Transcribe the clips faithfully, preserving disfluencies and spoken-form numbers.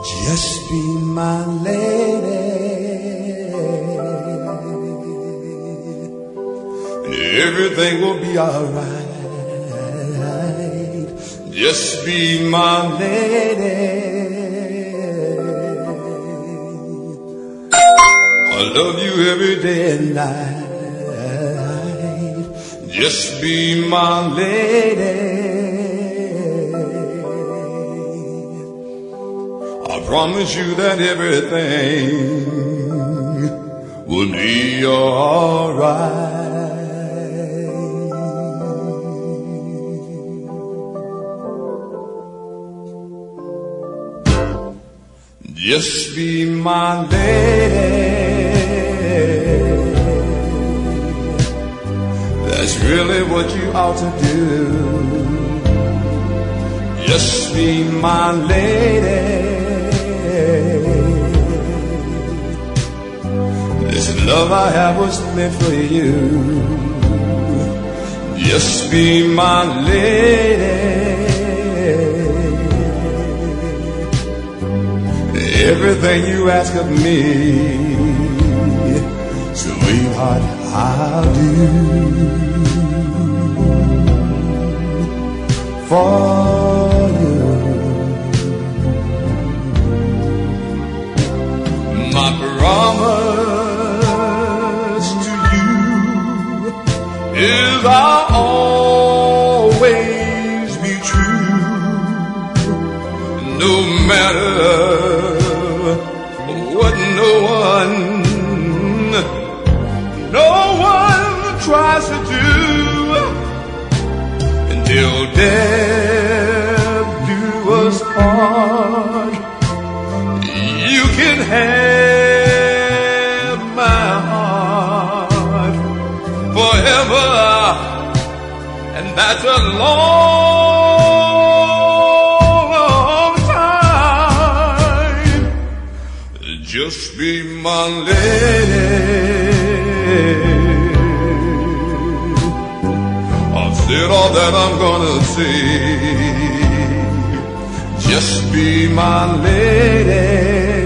Just be my lady, and everything will be alright. Just be my lady. I love you every day and night. Just be my lady. I promise you that everything will be alright. Just be my lady. That's really what you ought to do. Just be my lady. This love I have was meant for you. Just be my lady. Everything you ask of me, sweetheart, I'll do for you. My promise to you is I'll always be true, no matter what no one, no one tries to do, until death do us part. You can have my heart forever, and that's a long time. Just be my lady. I've said all that I'm gonna say. Just be my lady.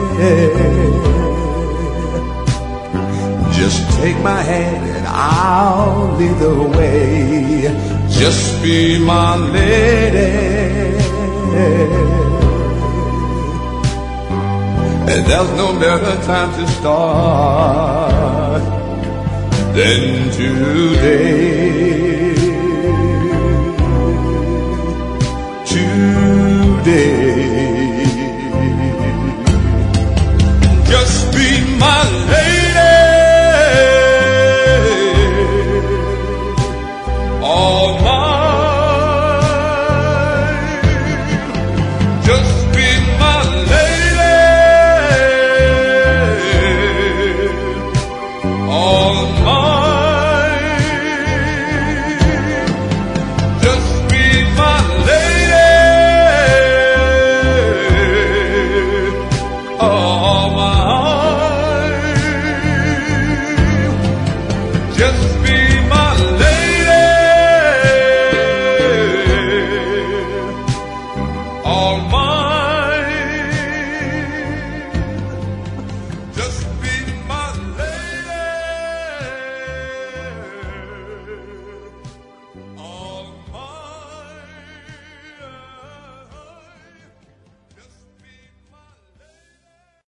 Just take my hand and I'll lead the way. Just be my lady. And there's no better time to start than today. Today. Just be my lady. All mine. Just be my lady. All mine. Just be my lady. All mine. Just be my lady. All mine.